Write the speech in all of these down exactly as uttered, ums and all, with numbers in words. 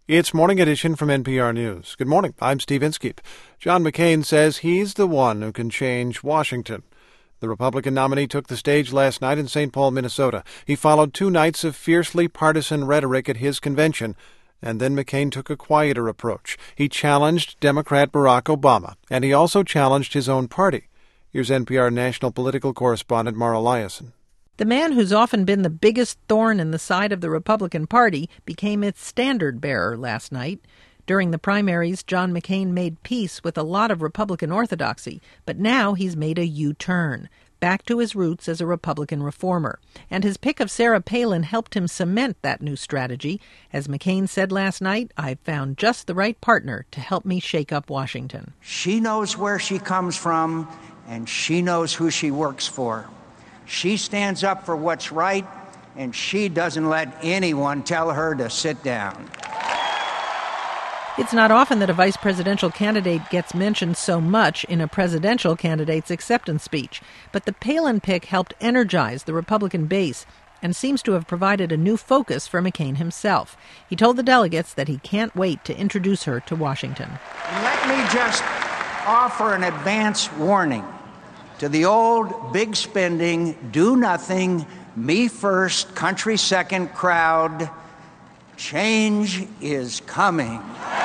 It's Morning Edition from N P R News. Good morning. I'm Steve Inskeep. John McCain says he's the one who can change Washington. The Republican nominee took the stage last night in Saint Paul, Minnesota. He followed two nights of fiercely partisan rhetoric at his convention, and then McCain took a quieter approach. He challenged Democrat Barack Obama, and he also challenged his own party. Here's N P R national political correspondent Mara Liasson. The man who's often been the biggest thorn in the side of the Republican Party became its standard-bearer last night. During the primaries, John McCain made peace with a lot of Republican orthodoxy, but now he's made a U-turn, back to his roots as a Republican reformer. And his pick of Sarah Palin helped him cement that new strategy. As McCain said last night, "I've found just the right partner to help me shake up Washington." She knows where she comes from, and she knows who she works for. She stands up for what's right, and she doesn't let anyone tell her to sit down. It's not often that a vice presidential candidate gets mentioned so much in a presidential candidate's acceptance speech, but the Palin pick helped energize the Republican base and seems to have provided a new focus for McCain himself. He told the delegates that he can't wait to introduce her to Washington. Let me just offer an advance warning to the old, big-spending, do-nothing, me-first, country-second crowd. Change is coming.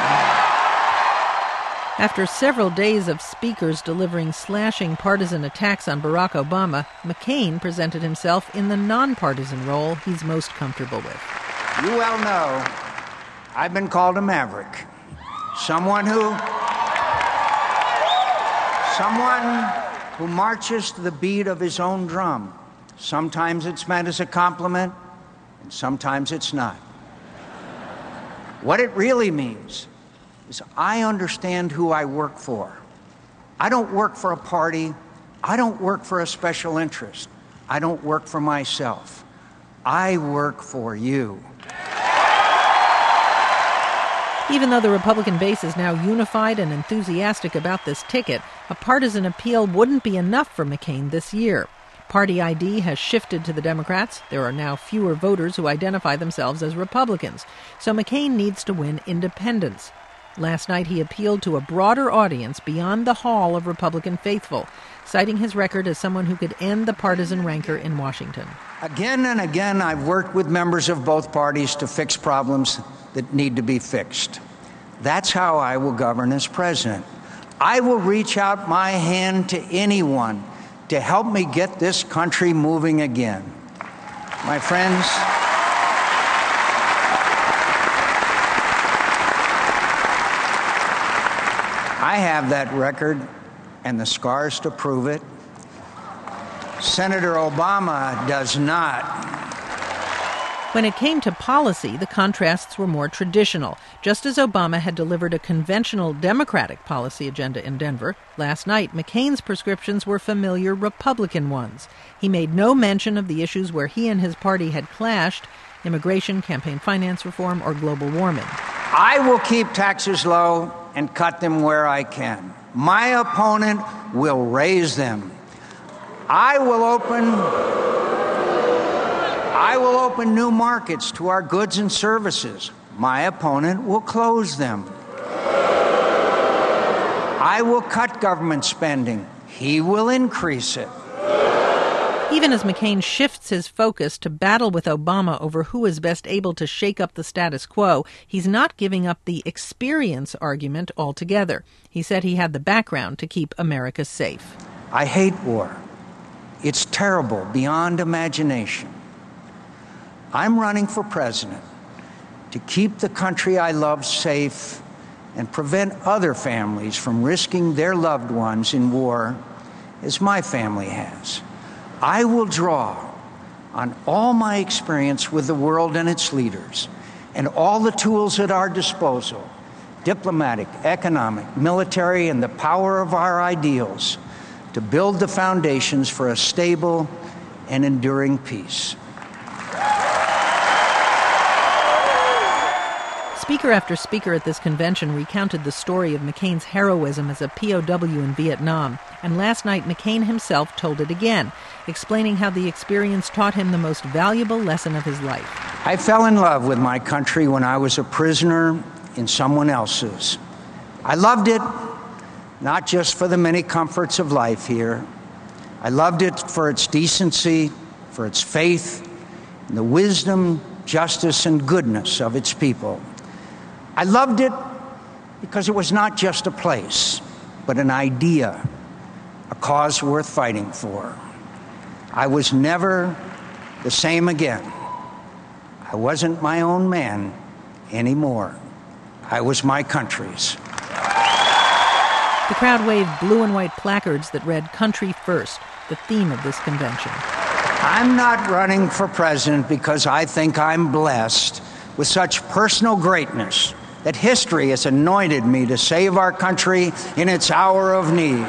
After several days of speakers delivering slashing partisan attacks on Barack Obama, McCain presented himself in the nonpartisan role he's most comfortable with. You well know I've been called a maverick. Someone who... Someone... who marches to the beat of his own drum. Sometimes it's meant as a compliment, and sometimes it's not. What it really means is I understand who I work for. I don't work for a party. I don't work for a special interest. I don't work for myself. I work for you. Even though the Republican base is now unified and enthusiastic about this ticket, a partisan appeal wouldn't be enough for McCain this year. Party I D has shifted to the Democrats. There are now fewer voters who identify themselves as Republicans. So McCain needs to win independents. Last night he appealed to a broader audience beyond the hall of Republican faithful, citing his record as someone who could end the partisan rancor in Washington. Again and again, I've worked with members of both parties to fix problems that need to be fixed. That's how I will govern as president. I will reach out my hand to anyone to help me get this country moving again. My friends, I have that record and the scars to prove it. Senator Obama does not. When it came to policy, the contrasts were more traditional. Just as Obama had delivered a conventional Democratic policy agenda in Denver, last night McCain's prescriptions were familiar Republican ones. He made no mention of the issues where he and his party had clashed: immigration, campaign finance reform, or global warming. I will keep taxes low and cut them where I can. My opponent will raise them. I will open... I will open new markets to our goods and services. My opponent will close them. I will cut government spending. He will increase it. Even as McCain shifts his focus to battle with Obama over who is best able to shake up the status quo, he's not giving up the experience argument altogether. He said he had the background to keep America safe. I hate war. It's terrible beyond imagination. I'm running for president to keep the country I love safe and prevent other families from risking their loved ones in war as my family has. I will draw on all my experience with the world and its leaders and all the tools at our disposal, diplomatic, economic, military, and the power of our ideals to build the foundations for a stable and enduring peace. Speaker after speaker at this convention recounted the story of McCain's heroism as a P O W in Vietnam, and last night McCain himself told it again, explaining how the experience taught him the most valuable lesson of his life. I fell in love with my country when I was a prisoner in someone else's. I loved it, not just for the many comforts of life here. I loved it for its decency, for its faith, and the wisdom, justice, and goodness of its people. I loved it because it was not just a place, but an idea, a cause worth fighting for. I was never the same again. I wasn't my own man anymore. I was my country's. The crowd waved blue and white placards that read "Country First," the theme of this convention. I'm not running for president because I think I'm blessed with such personal greatness that history has anointed me to save our country in its hour of need.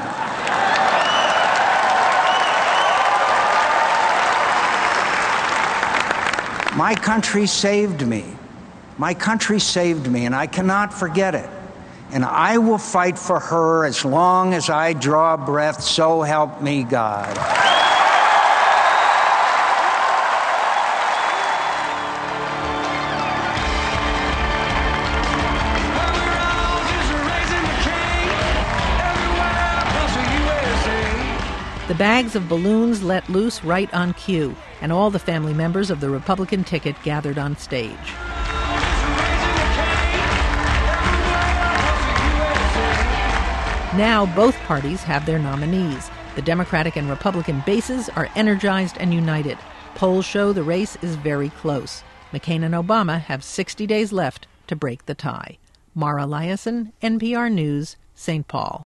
My country saved me. My country saved me, and I cannot forget it. And I will fight for her as long as I draw breath, so help me God. The bags of balloons let loose right on cue, and all the family members of the Republican ticket gathered on stage. Now both parties have their nominees. The Democratic and Republican bases are energized and united. Polls show the race is very close. McCain and Obama have sixty days left to break the tie. Mara Liasson, N P R News, Saint Paul.